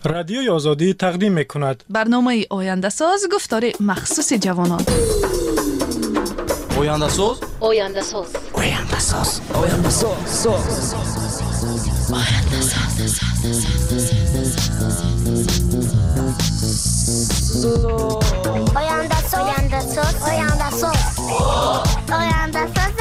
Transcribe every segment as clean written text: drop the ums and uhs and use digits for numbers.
رادیوی آزادی تقدیم می‌کند. برنامه آینده ساز گفتار مخصوص جوانان. آینده ساز. آینده ساز. آینده ساز. آینده ساز. آینده ساز. آینده ساز. آینده ساز. آینده ساز. آینده ساز.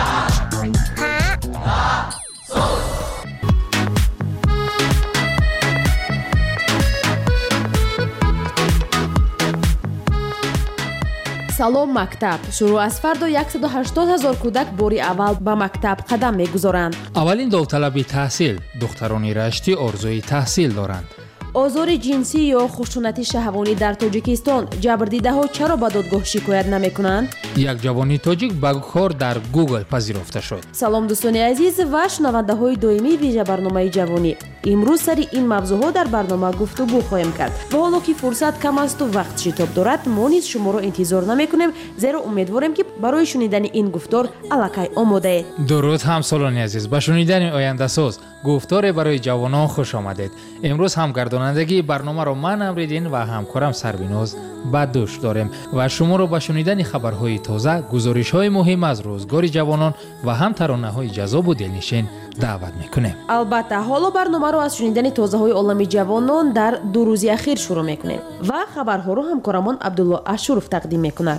салом мактаб шурӯъ аз фардо 180 000 кӯдак бори аввал ба мактаб қадам мегузоранд. аввалин довталаби таҳсил, духтарони раштӣ орзуи таҳсил доранд. озори ҷинсӣ ё хушунати шаҳвонӣ дар тоҷикистон ҷабрдидаҳо чаро ба додгоҳ шикоят намекунанд? як ҷавони тоҷик ба кор дар Google пазирофта шуд. салом дӯстони азиз ва шунавандаҳои доимии вижа барномаи ҷавонӣ. имрӯз сари ин мавзӯъҳо дар барнома гуфтугӯ хоҳем кард. ва ҳоло ки фурсат кам асту вақт шитоб дорад, мо низ шуморо интизор намекунем, зеро умедворем ки барои шунидани ин гуфтор аллакай омодаед. дуруд ҳамсолони азиз, ба шунидани ояндасоз гуфторе барои ҷавонон хуш омадед. имрӯз ҳам гардонандагии барномаро ман Амриддин ва ҳамкорам Сарвиноз ба дӯш дорем ва шуморо ба шунидани хабарҳои тоза, гузоришҳои муҳим аз рӯзгори ҷавонон ва ҳам таронаҳои ҷазобу делнишин даъват мекунем. албатта ҳоло барномаро аз шунидани тозаҳои олами ҷавонон дар ду рӯзи ахир шурӯъ мекунем ва хабарҳоро ҳамкорамон Абдулло Ашуров тақдим мекунад.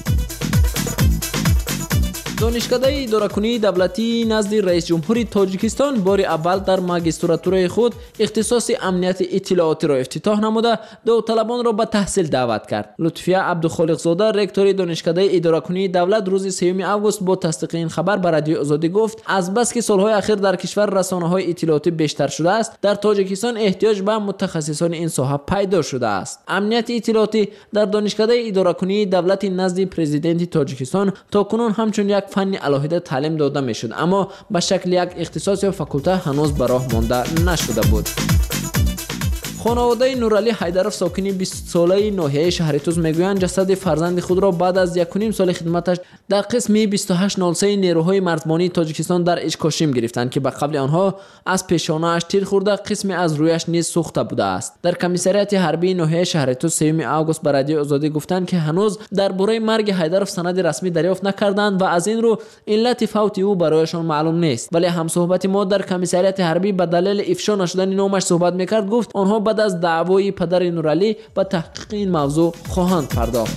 донишкадаи идоракунии давлатии назди раис ҷумҳури Тоҷикистон бори аввал дар магистратураи худ ихтисоси амнияти иттилоотиро ифтитоҳ намуда, довталабонро ба таҳсил даъват кард. Лутфия Абдухолиқзода, ректори донишкадаи идоракунии давлат, рӯзи 3 август бо тасдиқи ин хабар ба Радиои Озодӣ гуфт: азбаски солҳои ахир дар кишвар расонаҳои иттилоотӣ бештар шудааст, дар Тоҷикистон эҳтиёҷ ба мутахассисони ин соҳа пайдо шудааст. амнияти иттилоотӣ дар донишкадаи идоракунии давлати назди президенти Тоҷикистон то кунун ҳамчун як фанни алоҳида таълим дода мешуд, аммо ба шакли як ихтисос ё факулта ҳанӯз ба роҳ монда нашуда буд. خانواده نورعلی حیدرов ساکنی 20 ساله ناحیه شهرتوز میگویند جسد فرزند خود را بعد از 1.5 سال خدمتش در قسم 2803 نیروهای مرزبانی تاجیکستان در اچکاشیم گرفتند که به قبل آنها از پیشانه‌اش تیر خورده، قسم از رویش نیز سوخته بوده است. در کمیساریات حربی ناحیه شهرتوز 3 آگوست به رادیو آزادی گفتند که هنوز درباره مرگ حیدرов سند رسمی دریافت نکردند و از این رو علت فوت او برایشان معلوم نیست. ولی همصحبت ما در کمیساریات حربی به دلیل افشا نشدن نامش صحبت میکرد، گفت آنها بعد از دعوای پدر نورعلی به تحقیق این موضوع خواهند پرداخت.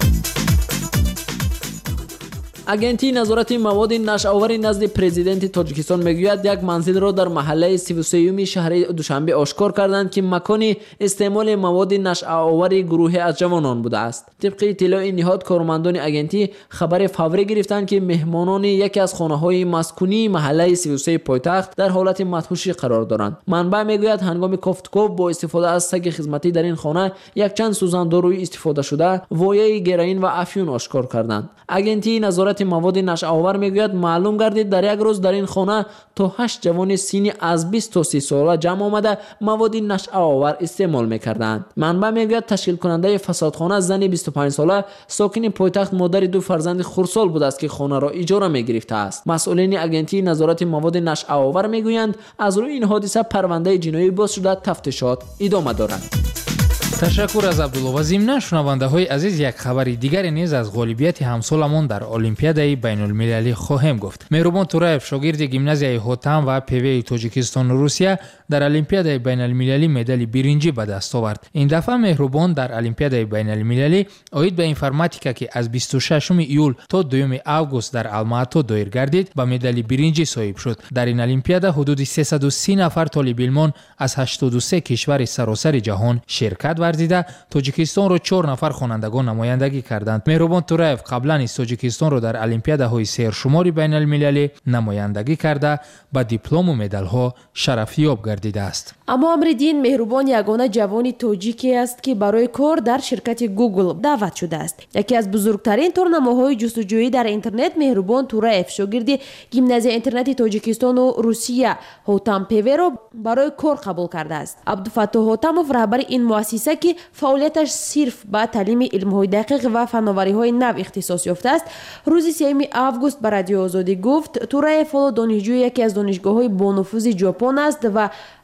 агентии назорати маводи нашъовари назди президенти Тоҷикистон мегӯяд як манзилро дар маҳаллаи 33-юми шаҳри Душанбе ошкор карданд ки макони истеъмоли маводи нашъовари гурӯҳе аз ҷавонон будааст. тибқи иттилои ниҳод, кормандони агентӣ хабари фаврӣ гирифтанд ки меҳмонони яке аз хонаҳои маскунии маҳаллаи 33 пойтахт дар ҳолати мадҳушӣ қарор доранд. манбаъ мегӯяд ҳангоми кофтков бо истифода аз саги хизматӣ дар ин хона якчанд сӯзандаруи истифодашуда вояи героин ва афюн ошкор карданд. агентии назорати маводи нашъовар мегӯяд маълум гардид дар як рӯз дар ин хона то 8 ҷавони синни аз 20 то 30 сола ҷамъ омада маводи нашъовар истеъмол мекарданд. манбаъ мегӯяд ташкилкунандаи фасодхона зани 25 сола сокини пойтахт модари ду фарзанди хурдсол будааст ки хонаро иҷора мегирифтааст. масъулини агентии назорати маводи нашъовар мегӯянд аз рӯи ин ҳодиса парвандаи ҷиноӣ боз шуда тафтишот идома дорад. ташаккур аз Абдулло ва зимна шунавандаҳои азиз, як хабари дигаре низ аз ғолибияти ҳамсоламон дар олимпиадаи байнулмилалӣ хоҳем гуфт. Меҳрубон Тураев, шогирди гимназияи Ҳотам ва ПВ-и Тоҷикистону Русия, дар олимпиадаи байналмилалӣ медали биринҷӣ ба даст овард. ин дафъа Меҳрубон дар олимпиадаи байналмилалӣ оид ба информатика ки аз 26 июл то 2 август дар Алмаато доир гардид, ба медали биринҷӣ соҳиб шуд. дар ин олимпиада ҳудуди 330 нафар толибилмон аз 83 кишвари саросари ҷаҳон ширкат варзида, Тоҷикистонро 4 нафар хонандагон намояндагӣ карданд. Меҳрубон Тураев қаблан из Тоҷикистонро дар олимпиадаҳои сершумори байналмилалӣ намояндагӣ карда, ба диплому медалҳо шарафиёб гардидааст. аммо Амриддин Меҳрубон ягона ҷавони тоҷике аст ки барои кор дар ширкати Google даъват шудааст. яке аз бузургтарин торнамоҳои ҷустуҷӯӣ дар интернет Меҳрубон Тураев, шогирди гимназияи интернети Тоҷикистону Русия Ҳотам ПВ-ро барои кор қабул кардааст. Абдуфаттоҳ Ҳотамов, раҳбари ин муассиса ки фаъолияташ сирф ба таълими илмҳои дақиқ ва фанновариҳои нав ихтисос ёфтааст, рӯзи 3 август ба Радиои Озодӣ гуфт: Тураев ҳоло донишҷӯи яке аз донишгоҳҳои бонуфузи ҷопон аст ва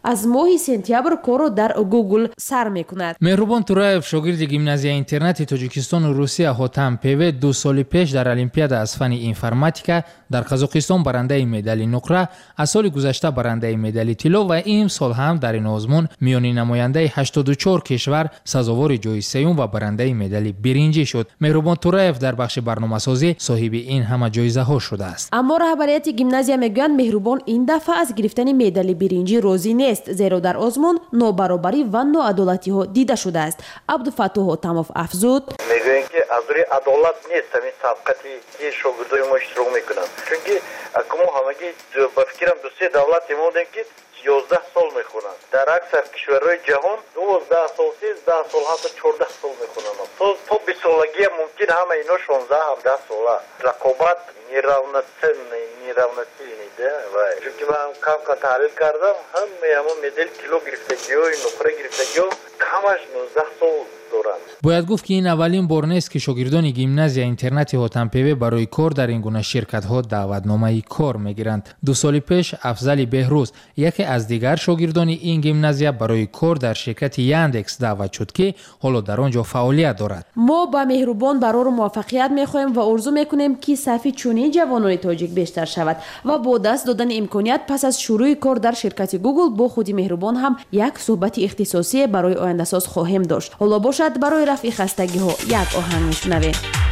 از ماه سپتامبر کارو در گوگل سر میکند. مهربان توراєв شاگرد گیمنازیای اینترنتی تاجیکستان و روسیه هوتام پیوه 2 سال پیش در المپیاد از فن اینفرماتیکا در قزاقستان برنده مدال نقره، از سال گذشته برنده مدال طلا و این سال هم در این آزمون میانی نماینده 84 کشور سزاوار جایزه سوم و برنده مدال برنجی شد. مهربان توراєв در بخش برنامه‌سازی صاحب این همه جایزه ها شده است. اما رهبریت گیمنازیا میگویند مهربان این دفعه از گرفتن مدال برنجی راضی نیست، زیرا در آزمون نابرابری و ناعدالتی ها دیده شده است. عبدالفتاح هوتاموف افزود: میگویند که از روی عدالت نیست همین سبقتی که شاگردای ما اشتراک میکنند، چون که اکنون همگی به فکرم 2-3 دولت بودند که 11 سال میخونند. در اکثر کشورهای جهان 12 سال 13 سال حتی 14 سال میخونند. تا 20 سالگی ممکن همه اینا 16-17 ساله. رقابت نیروانتی نیده و چون که من کم تحلیل کردم همه مدال طلا گرفتگی های نقره گرفتگی ها کمش 19 سال دارند. باید گفت که این اولین بار نیست که شاگردان گیمنازیا اینترنتی هوتام پیوه برای کار در این گونه شرکت ها دعوتنامه کار میگیرند. 2 سال پیش افضل بهروز یکی از دیگر شاگردان این گیمنازیا برای کار در شرکت یاندکس دعوت شد که حالا در آنجا فعالیت دارد. ما با مهربان برای موفقیت میخواهیم و آرزو میکنیم که صفی چنین جوانان تاجیک بیشتر شود و با دست دادن امکانیت پس از شروع کار در شرکت گوگل با خودی مهربان هم یک صحبت اختصاصی برای آینده ساز خواهیم داشت. حالا باشد برای رفع خستگی ها یک آهنگ میشنویم.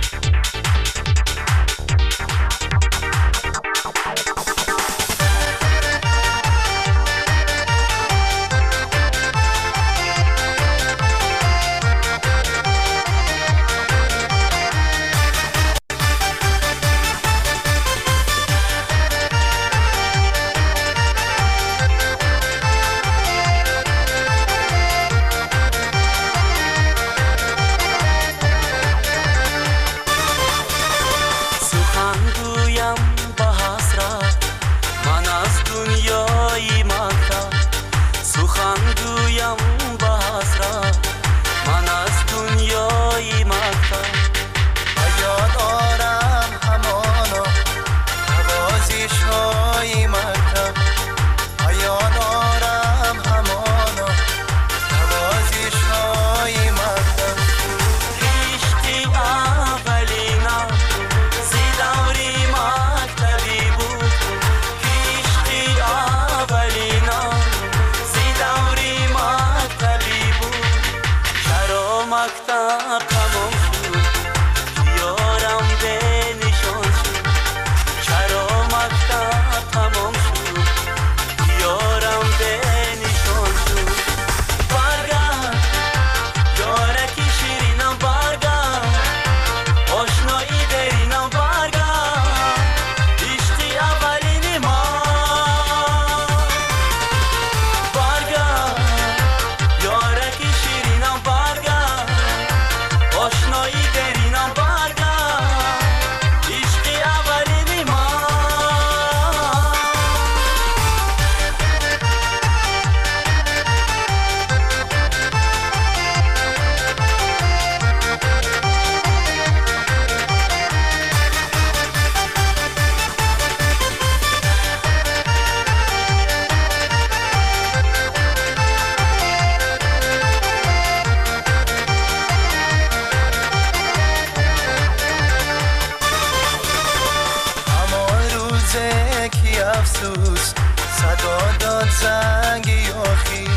افسوس صدا داد زنگ یاخی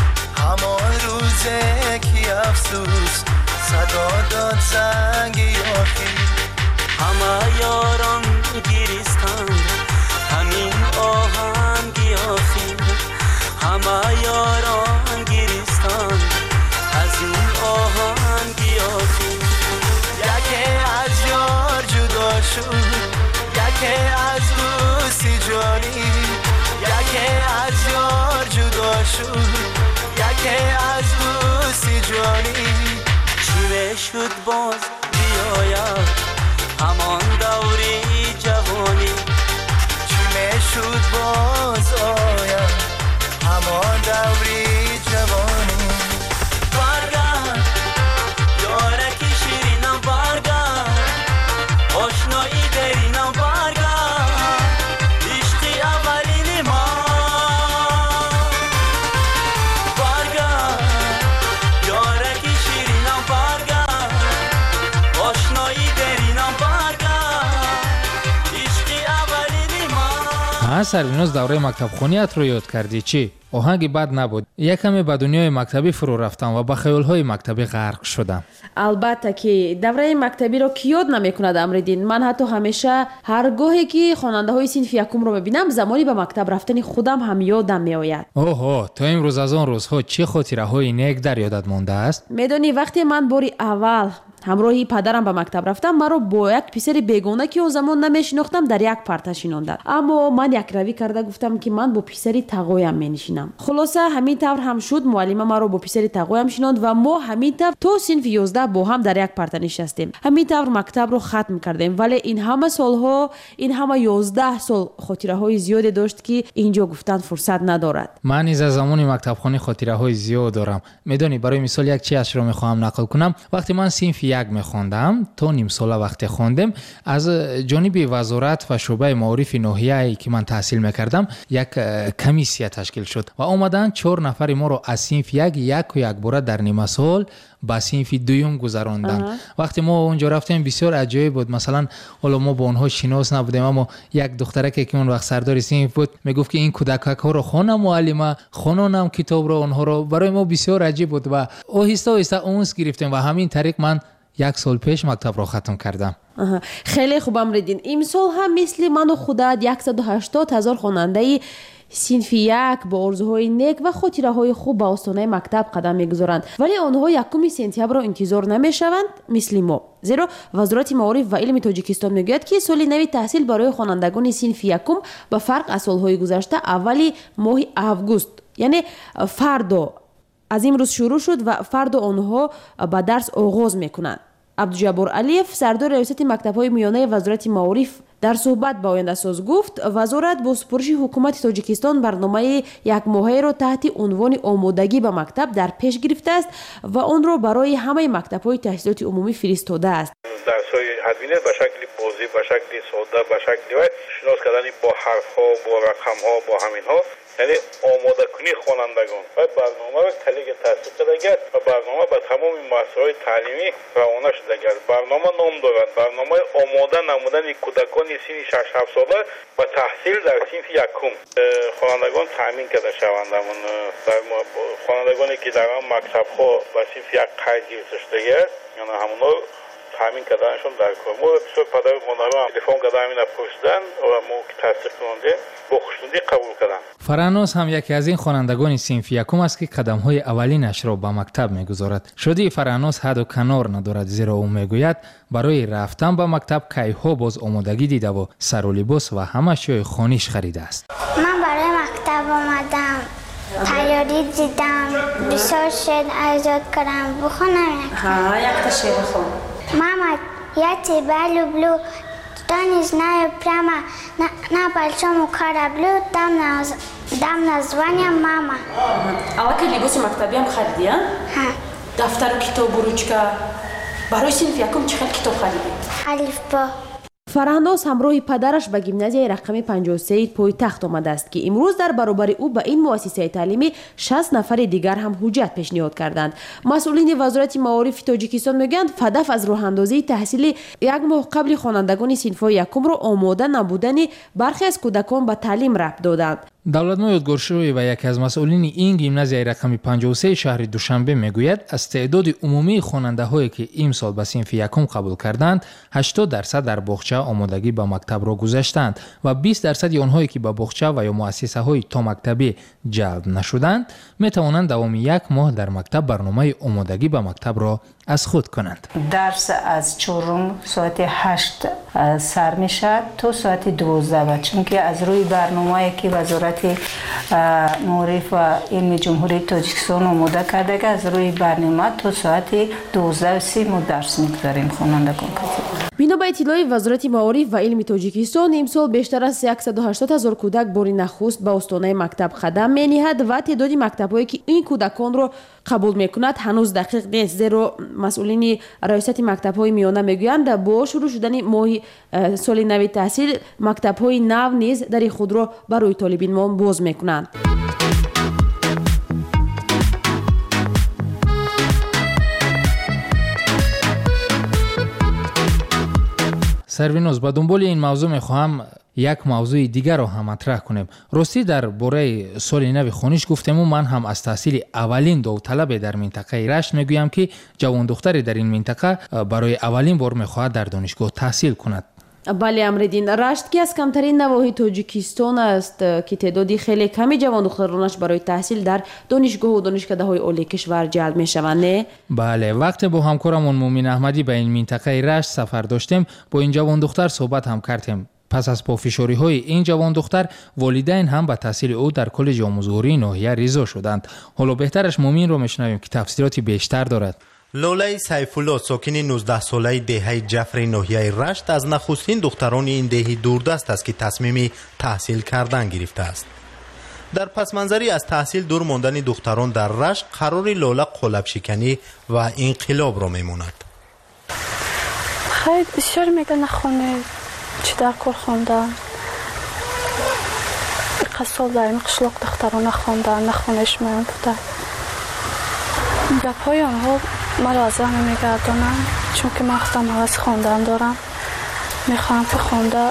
همان روزه کی افسوس صدا داد زنگ یاخی همه یاران گریستند همین آهنگی آخی همه یاران گریستند از این آهنگی آخی یکی از یار جدا شد یکی از دوستی جانی یکی از یار جدا شد یکی از دوستی جانی چی شد باز بیاید همان دوری جوانی چی شد باز آید همان دوری جوانی برگرد یارکی شیرینم برگرد آشنایی درینم برگرد عشقی اولین ما سرویناز دوره مکتب خونیت رو یاد کردی چی؟ آهنگی بد نبود. یکمی به دنیای مکتبی فرو رفتم و به خیال‌های مکتبی غرق شدم. البته که دوره مکتبی رو کی یاد نمی‌کند امردین. من حتی همیشه هر گاهی که خواننده‌های صنف یکم رو ببینم زمانی به مکتب رفتن خودم هم یادم میآید. اوه، تو امروز از آن روزها چه خاطره‌های نیک در یادت مانده است؟ میدونی وقتی من باری اول همراهی پدرم به مکتب رفتم مرا با یک پسر بیگانه که اون زمان نمیشناختم در یک پرتا شیناندند. اما من یک روی کرده گفتم که من با پسری تقویم مینشینم. خلاصه همین طور هم شد. معلم مرا با پسری تقویم شیناند و ما همین طور تا صنف 11 با هم در یک پرتا نشستیم. همین طور مکتب رو ختم کردیم. ولی این همه سالها، این همه 11 سال خاطره های زیادی داشت که اینجا گفتن فرصت ندارد. من از زمان مکتب خانه خاطره های زیاد دارم. میدونی برای مثال یک چیزی رو میخوام نقل کنم. وقتی من صنف یک میخوندم تا نیم ساله وقتی خوندم از جانب وزارت و شعبه معارف ناحیه‌ای که من تحصیل میکردم یک کمیسیه تشکیل شد و اومدن 4 نفر ما رو از صنف یک باره در نیمه سال به صنف دوم گذراندن. وقتی ما اونجا رفتیم بسیار عجیب بود. مثلا حالا ما با اونها شناس نبودیم اما یک دخترک که اون وقت سردار صنف بود میگفت که این کودکک ها رو خونه معلمه خوانونم کتاب رو اونها رو. برای ما بسیار عجیب بود و آهسته آهسته اونس گرفتیم و همین طریق من 1 سال پیش مکتب رو ختم کردم. خیلی خوب امردین. امسال هم مثل من و خودت 180,000 خواننده صنف یک با آرزوهای نیک و خاطره های خوب به آستانه مکتب قدم میگذارند، ولی آنها 1 سپتامبر را انتظار نمیشوند مثل ما. زیرا وزارت معارف و علم تاجیکستان میگوید که سال نو تحصیل برای خوانندگان صنف یکم به فرق از سالهای گذشته اولی ماه اوگوست، یعنی فردا از امروز شروع شد و فردا آنها به درس آغاز میکنند. عبدالجبار علیف سردار ریاست مکتب‌های میانه وزارت معارف در صحبت با آینده ساز گفت وزارت با سپارش حکومت تاجیکستان برنامه 1 ماهه را تحت عنوان آمادگی به مکتب در پیش گرفته است و آن را برای همه مکتب‌های تحصیلات عمومی فرستاده است. درس‌های ادبیات به شکل بازی، به شکل ساده، به شکل شناس کردن با حرف‌ها، با رقم‌ها، با همین‌ها، یعنی آماده کنی خوانندگان و برنامه را تلیگ تاسیس شده گرد و برنامه به تمام مؤسسه‌های تعلیمی روانه شده گرد. برنامه نام دارد برنامه آماده نمودن کودکان سن 6-7 ساله به تحصیل در صنف یکم. خوانندگان تامین کرده شوند. خوانندگانی که در آن مکتب‌ها به صنف یک قید گرفته شده یعنی همونا تامین کردنشون در کار. ما بسیار پدر و مادران تلفن کردن همین پرسیدن و ما که تصدیق کننده با خوشنودی قبول کردن. فرانوس هم یکی از این خوانندگان صنف یکم است که قدم‌های اولینش را به مکتب می‌گذارد. شدی فرانوس حد و کنار ندارد، زیرا او میگوید برای رفتن به مکتب کی‌ها باز آمادگی دیده و سر و لباس و همه اشیاء خانه‌اش خریده است. من برای مکتب آمدم، تیاری دیدم، بسیار شعر ایجاد کردم. بخونم یک تا شعر خوان. Mama, ja te lubię, to nie znaję prama, na большому кораблю, дам название мама. اول که لباس مکتبی هم خریدی؟ ها. دفتر و کتاب و روچکه. برای صنف یکم چقدر کتاب خریدی؟ الفبا. فرهناز همراه پدرش به گیمنازیای رقم 53 پایتخت آمده است که امروز در برابر او به این مؤسسه تعلیمی 60 نفر دیگر هم حجت پیشنهاد کردند. مسئولین وزارت معارف تاجیکستان میگویند هدف از راه اندازی تحصیل 1 ماه قبل خوانندگان صنف یکم را آماده نبودن برخی از کودکان به تعلیم ربط دادند. دولتمند یادگارشوی و یکی از مسئولین این گیمنازیای رقم 53 شهر دوشنبه میگوید از تعداد عمومی خواننده‌هایی که امسال به صنف یکم قبول کردند 80% در باغچه آمادگی به مکتب را گذاشتند و 20% آنهایی که به باغچه و یا مؤسسه‌های تا مکتبی جلب نشدند میتوانند دوام 1 ماه در مکتب برنامه آمادگی به مکتب را از خود کنند. درس از 4 ساعت 8 سر میشد تا ساعت 12 چون که از روی برنامه‌ای که وزارت معارف و علم جمهوری تاجیکستان آماده کرده از روی برنامه تا ساعت 12:30 ما درس می‌گذاریم خوانندگان. بنا به اطلاع وزارت معارف و علم تاجیکستان امسال بیشتر از 180,000 کودک بار نخست به آستانه مکتب قدم می‌نهند و تعداد مکتب‌هایی که این کودکان را قبول می‌کند هنوز دقیق نیست، زیرا مسئولین ریاست مکتب‌های میانه میگویند با شروع شدن ماه سال نو تحصیل مکتب‌های نو نیز در خود را برای طالبان باز می‌کنند. سروینوز با دنبال این موضوع میخواهم یک موضوع دیگر رو هم مطرح کنیم. راستی در باره سال نو خونیش گفتم و من هم از تحصیل اولین داوطلب در منطقه رشت میگویم که جوان دختری در این منطقه برای اولین بار میخواهد در دانشگاه تحصیل کند. بله امردین، رشت که از کمترین نواحی تاجیکستان است که تعدادی خیلی کمی جوان دخترانش برای تحصیل در دانشگاه و دانشکده های عالی کشور جلب می شوند. نه؟ بله، وقتی با همکارمون مومن احمدی به این منطقه رشت سفر داشتیم با این جوان دختر صحبت هم کردیم. پس از پافشاری های این جوان دختر والدین هم به تحصیل او در کالج آموزگاری ناحیه رضا شدند. حالا بهترش مومن رو میشنویم که تفصیلاتی بیشتر دارد. لوله سیفالله ساکن 19 ساله دهه جعفر ناحیه رشت از نخستین دختران این دهه دوردست است که تصمیم تحصیل کردن گرفته است. در پس منظری از تحصیل دور ماندن دختران در رشت قرار لوله قالب شکنی و انقلاب را میموند. خیلی بسیار میگه نخونه چی در کار خوندن. یک سال در این قشلاق دختران نخوندن، نخونش میمونده. گپ های آنها مرا از ذهن میگردانم، چون که من خودم حوض خواندن دارم. میخواهم که خونده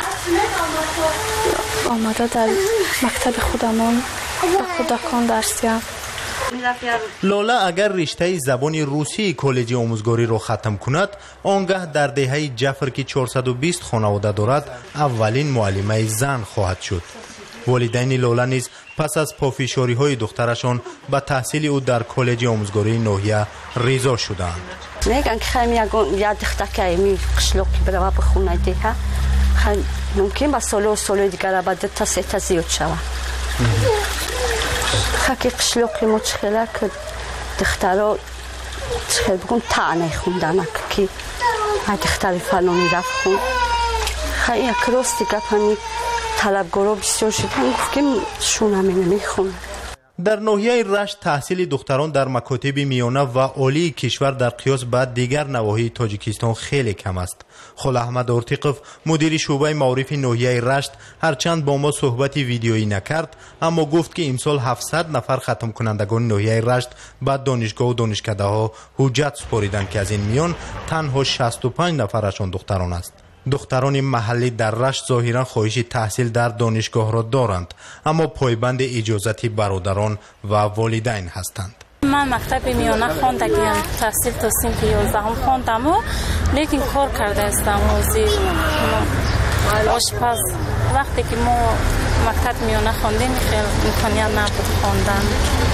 آمده در مکتب خودمان به کودکان درس دهم. لوله اگر رشته زبان روسی کالج آموزگاری را ختم کند، آنگاه در دهه جعفر که 420 خانواده دارد اولین معلمه زن خواهد شد. والدین لوله نیز پس از پافشاری های دخترشان به تحصیل او در کالج آموزگاری ناحیه رضا شدند. میگن که خیلی یک دختر می قشلاقی برای بخونه دیگه خیلی ممکن با سال دیگر بعد تا سه تا زیاد شود. خیلی قشلاقی ما چخیله که دخترها چخیل بگون تعنی خوندن که دختر فلانی رفت خون. خیلی یک راست دیگه همی طلبگارا بسیار شدن گفت که شون همینه میخونه. در ناحیه رشت تحصیل دختران در مکاتب میانه و عالی کشور در قیاس به دیگر نواحی تاجیکستان خیلی کم است. خل احمد ارتیقف مدیر شعبه معارف ناحیه رشت هرچند با ما صحبت ویدیویی نکرد، اما گفت که امسال 700 نفر ختم کنندگان ناحیه رشت به دانشگاه و دانشکده ها حجت سپاریدند که از این میان تنها 65 نفرشان دختران است. دختران محلی در رشت ظاهرا خواهش تحصیل در دانشگاه را دارند، اما پایبند اجازت برادران و والدین هستند. من مکتب میانه خواندگیم، تحصیل تا صنف 11 خواندم، لیکن کار کرده هستم وزیر آشپز. وقتی که ما مکتب میانه خواندیم خیلی امکانیت نبود خواندن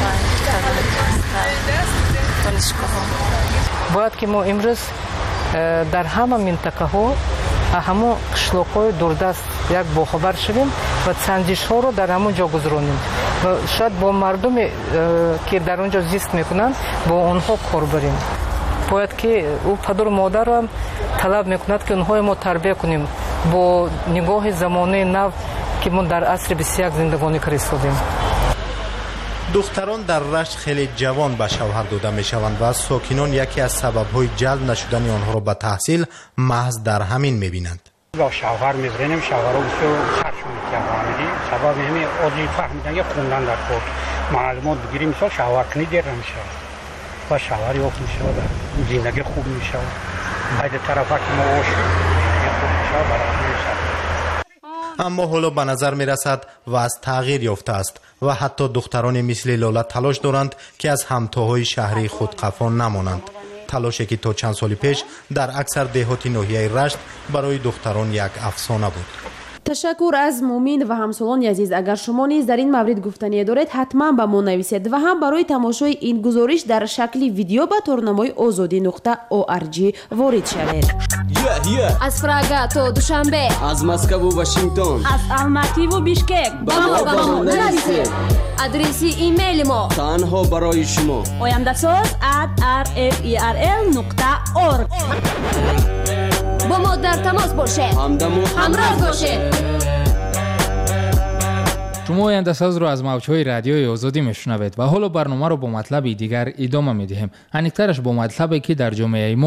دانشگاه ها. باید که ما امروز در همه منطقه ها همون قشلاق های دوردست یک باخبر شویم و سنجش ها رو در همون جا گذرانیم و شاید با مردم که در اونجا زیست میکنند با اونها کار بریم. باید که او پدر و مادر رو هم طلب میکند که اونها ما تربیه کنیم با نگاه زمانه نو که ما در عصر 21 زندگانی کردیم. دختران در رشت خیلی جوان به شوهر داده می شوند و ساکنان یکی از سبب‌های جلب نشدن آنها را به تحصیل محض در همین می بینند. با شوهر می‌بریم، شوهر رو بسیار خرشون می‌کنیم. سبب همین آزی فهمیدن یا خوندن در کور معلومات بگیریم، مثلا شوهر کنی دیر نمیشه و شوهری خوب میشه و زندگی خوب میشه. باید طرفا که ما خوب میشه برای اما حالا به نظر می رسد و از تغییر یافته است و حتی دختران مثل لوله تلاش دارند که از همتاهای شهری خود قفا نمانند. تلاشی که تا چند سال پیش در اکثر دهات ناحیه رشت برای دختران یک افسانه بود. تشکر از مومن و همسالان عزیز. اگر شما نیز در این مورد گفتنی دارید حتما به ما نویسید و هم برای تماشای این گزارش در شکل ویدیو به تورنمای azadi.org وارد شوید. از پراگ تا دوشنبه، از مسکو و واشنگتن، از الماتی و بیشکک با ما نویسید. آدرس ایمیل ما تنها برای شما oyamdasoz@rferl.org. با ما در تماس باشید، همراه باشید. شما آینده‌ساز رو از موج‌های رادیوی آزادی میشنوید و حالا برنامه رو با مطلب دیگر ادامه میدهیم. انیکترش با مطلبی که در جامعه ما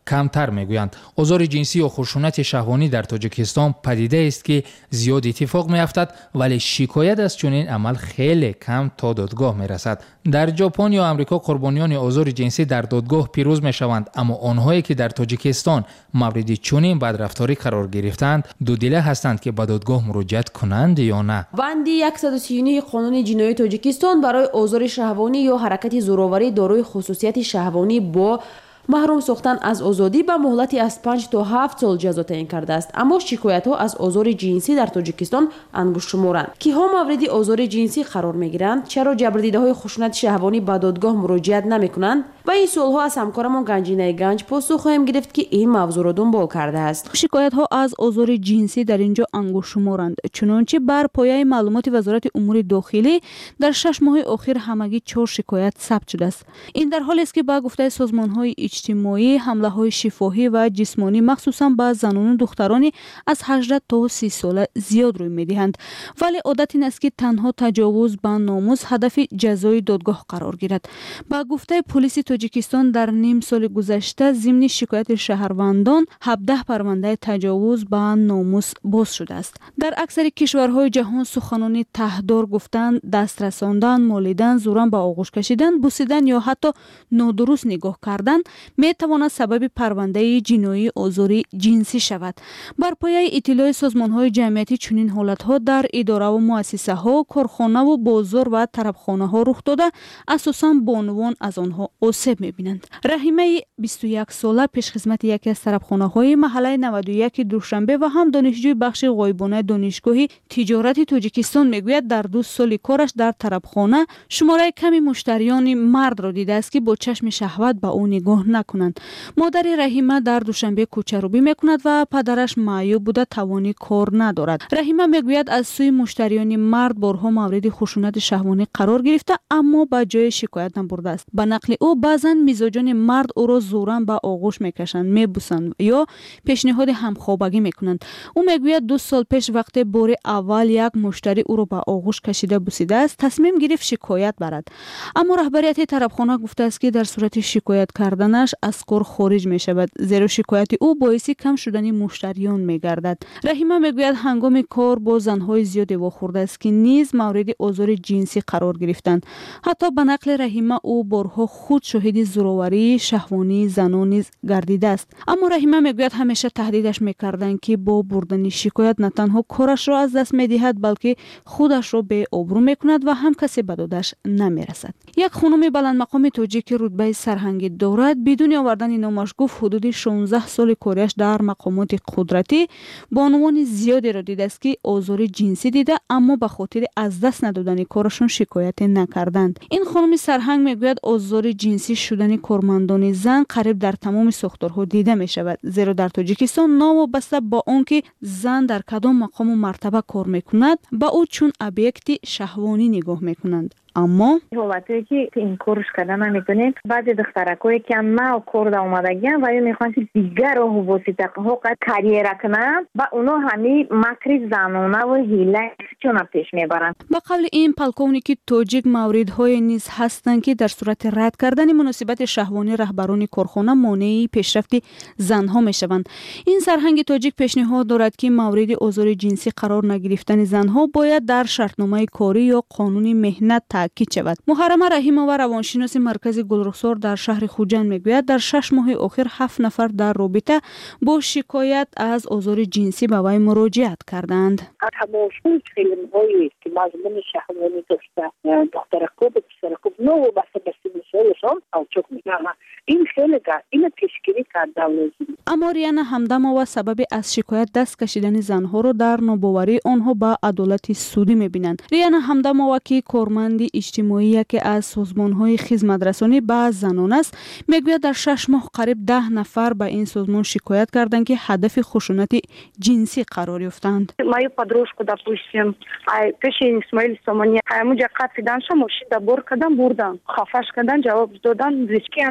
کمتر میگویند. آزار جنسی یا خشونت شهوانی در تاجیکستان پدیده است که زیاد اتفاق میافتد، ولی شکایت از چنین عمل خیلی کم تا دادگاه میرسد. در ژاپن یا آمریکا قربانیان آزار جنسی در دادگاه پیروز میشوند، اما آنهایی که در تاجیکستان مورد چنین بدرفتاری قرار گرفتند دودیله هستند که به دادگاه مراجعت کنند یا نه. بند 139 قانون جنایی تاجیکستان برای آزار شهوانی یا حرکت زورآوری دارای خصوصیت شهوانی با محروم ساختن از آزادی به مهلتی از 5 تا 7 سال جزا تعیین کرده است. اما شکایت ها از آزار جنسی در تاجیکستان انگشت شمارند. کیها مورد آزار جنسی قرار میگیرند؟ چرا جبردیده های خشونت شهوانی به دادگاه مراجعت نمی کنند؟ و این سوال ها از همکارمون گنجینه گنج پاسخ خواهیم گرفت که این موضوع را دنبال کرده است. شکایت ها از آزار جنسی در اینجا انگشت شمارند، چنانچه بر پایه معلومات وزارت امور داخلی در 6 ماه اخیر همگی 4 شکایت ثبت شده است. این در حالی است که با گفته سازمان های اجتماعی حمله های شفاهی و جسمانی مخصوصا به زنان و دختران از 18 تا 30 ساله زیاد روی می‌دهند، ولی عادت این است که تنها تجاوز به ناموس هدف جزای دادگاه قرار گیرد. با گفته پلیس تاجیکستان در نیم سال گذشته ضمن شکایت شهروندان 17 پرونده تجاوز به ناموس باز شده است. در اکثر کشورهای جهان سخنان تهدار گفتن، دست رساندن، مالیدن، زورن به آغوش کشیدن، بوسیدن یا حتی نادرست نگاه کردن می تواند سبب پرونده جنایی آزار جنسی شود. بر پایه اطلاع سازمان‌های جمعیتی چنین حالت‌ها در اداره و مؤسسه‌ها، کارخانه و بازار و طرفخانه‌ها رخ داده، اساساً بانوان از آنها آسیب می‌بینند. رحیمه 21 ساله پیشخدمت یکی از طرفخانه‌های محله 91 دوشنبه و هم دانشجوی بخش غایبانه دانشگاه تجارت تاجیکستان میگوید در 2 سال کارش در طرفخانه شماره کمی مشتریان مرد را دیده است که با چشم شهوت به او نگاه نکنند. مادر رحیمه در دوشنبه کوچه‌روبی میکند و پدرش معیوب بوده توانی کار ندارد. رحیمه میگوید از سوی مشتریان مرد بارها مورد خشونت شهوانی قرار گرفته اما به جای شکایت نبرده است. به نقل او بعضا مزاجان مرد او را زورا به آغوش میکشند، میبوسند یا پیشنهاد همخوابگی میکنند. او میگوید 2 سال پیش وقتی بار اول یک مشتری او را به آغوش کشیده بوسیده است تصمیم گرفت شکایت برد، اما رهبریت طرفخانه گفته است که در صورت شکایت کردنش از کار خارج می شود، زیرا شکایت او باعث کم شدن مشتریان می گردد. رحیمه میگوید هنگام کار با زنهای زیادی واخورده است که نیز مورد آزار جنسی قرار گرفتند. حتی به نقل رحیمه او بارها خود شاهد زورآوری شهوانی زنان نیز گردیده است. اما رحیمه میگوید همیشه تهدیدش میکردند که با بردن شکایت نه تنها کارش را از دست میدهد بلکه خودش را به آبرو میکند و هم کسی به دادش نمیرسد. یک خانم بلند مقام تاجیک رتبه سرهنگ دارد بدون آوردن نامش گفت حدود 16 سال کاریش در مقامات قدرتی بانوان زیادی را دیده است که آزار جنسی دیده اما به خاطر از دست ندادن کارشون شکایت نکردند. این خانم سرهنگ میگوید آزار جنسی شدن کارمندان زن قریب در تمام ساختارها دیده می شود، زیرا در تاجیکستان ناوابسته با آنکه زن در کدام مقام و مرتبه کار میکند با او چون ابیکت شهوانی نگاه میکنند. اما وقتی که این کارش کردن نمیکنید بعضی دخترکایی که ما کار دا اومدگن و میخوان که دیگر رو واسطه حقوق کاریره کنن و اونا همین مکر زنانه و حیله چون پیش میبرن. با قول این پلکونیک تاجیک موردهای نیز هستند که در صورت رد کردن مناسبت شهوانی رهبران کارخانه مانع پیشرفت زنها میشوند. این سرهنگ تاجیک پیشنهاد دارد که مورد آزار جنسی قرار نگرفتن زنها باید در شرطنامه کاری یا قانون مهنت تاکید شود. محرمه رحیمه و روانشناس مرکز گلرخسار در شهر خوجند میگوید در 6 ماه اخیر 7 نفر در رابطه با شکایت از آزار جنسی به وی مراجعت کردند. تماشای فیلم‌هایی که مضمون شهوانی داشته دختر خوب پسر خوب نو بس مثالشون اوچک میگم این خیلی این پیشگیری کرده لازم. اما ریانا همدمова سبب از شکایت دست کشیدن زنها رو در ناباوری آنها به عدالت سودی میبینند. ریانا همدمова که کارمند اجتماعی که از سازمان‌های خدمت‌رسانی به زنان است میگوید در 6 ماه قریب 10 نفر به این سازمان شکایت کردند که هدف خشونت جنسی قرار یافتند. Мою подружку, допустим, пешин Исмаил Сомони, муҷа қатидан шо мошин да бор кадан бурдан. Хафаш кадан ҷавоб додан, зички ами бисёр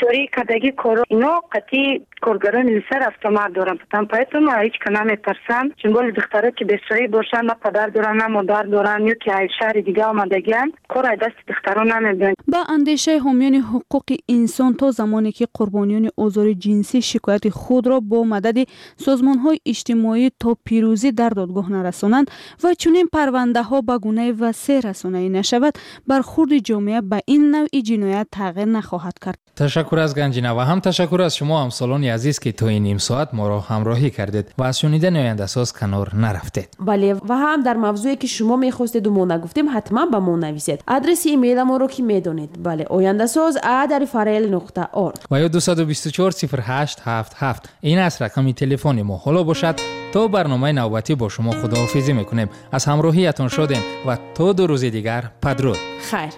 داری کدگی کارو اینا قطعی کارگران لیسر автомат دارن поэтому هیچ کنه میترسم چون گل دختره که بسایی باشن نه پدر دارن نه مادر دارن یا که شهر دیگه آمدگن کار دست دختران نمیدن. با اندیشه حامیان حقوق انسان تا زمانی که قربانیان آزار جنسی شکایت خود را با مدد سازمان‌های اجتماعی تا پیروزی در دادگاه نرسانند و چنین پرونده ها به گونه وسیع رسانه‌ای نشود برخورد جامعه به این نوع جنایت تغییر نخواهد کرد. تشکر از گنجینه و هم تشکر از شما همسالان عزیز که تا این نیم ساعت ما را همراهی کردید و از شنیدن آینده ساز کنار نرفتید. بله و هم در موضوعی که شما می‌خواستید و ما نگفتیم حتما به ما نویسید. آدرس ایمیل ما رو که میدونید. بله آینده ساز @farel.org و یا 224 0877 این است رقم تلفن ما. حالا باشد تا برنامه نوبتی با شما خداحافظی میکنیم. از همراهیتون شدیم و تا 2 روز دیگر بدرود. خیر.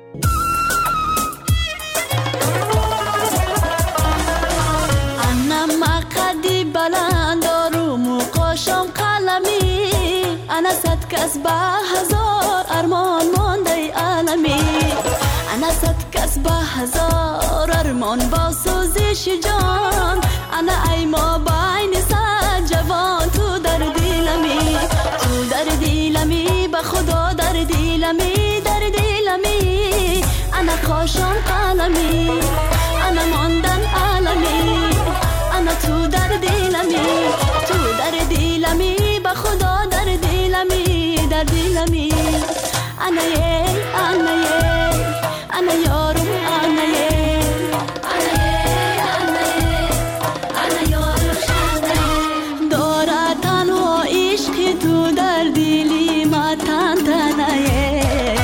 بلند آروم و قاشم قلمی انا صد کس به هزار ارمان مانده عالمی انا صد کس به هزار ارمان با سوزش جان انا ای ما بین صد جوان تو در دیلمی به خدا در دیلمی انا قاشم قلمی انا ماندن عالمی انا تو در دیلمی به خدا در دیلمی انا یارم انا یارم داره تنها عشق تو در دیلی ما تنه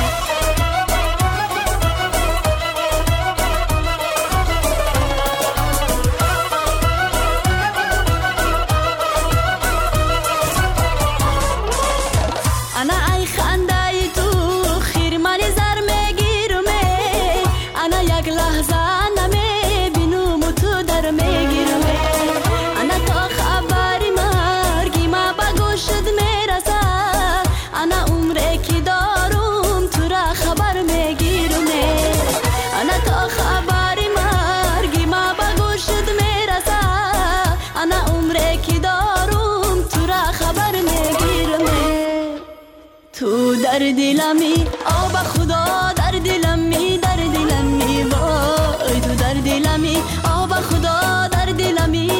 تو در دیلمی آب خدا در دیلمی وای تو در دیلمی آب خدا در دیلمی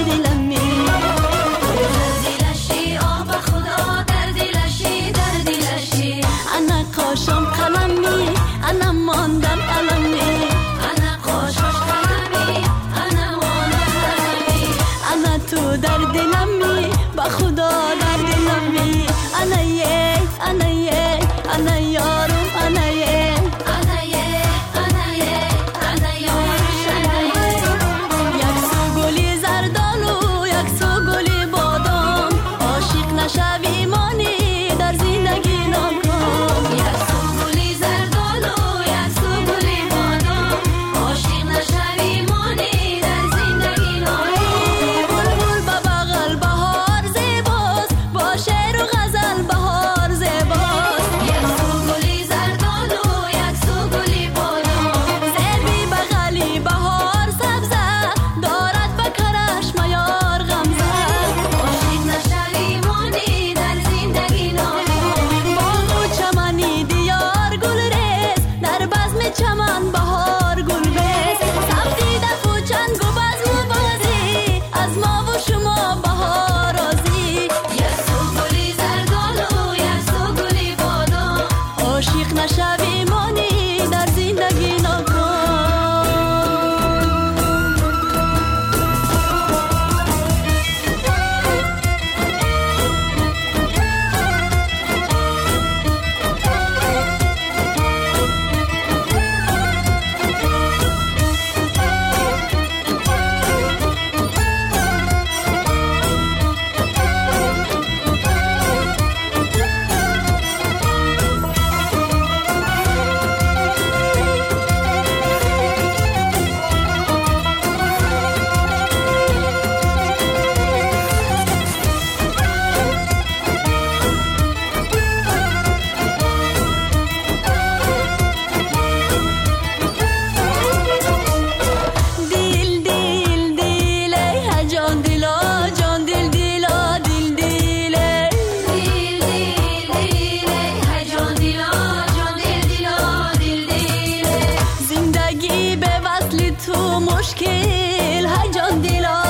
دلشی آب خدا در دیلشی انا قاشم قلمی انا ماندم علمی انا قاشم قلمی انا ماندم علمی انا تو در دیلمی با خدا در دیلمی انا یارو مشکل های جان دلا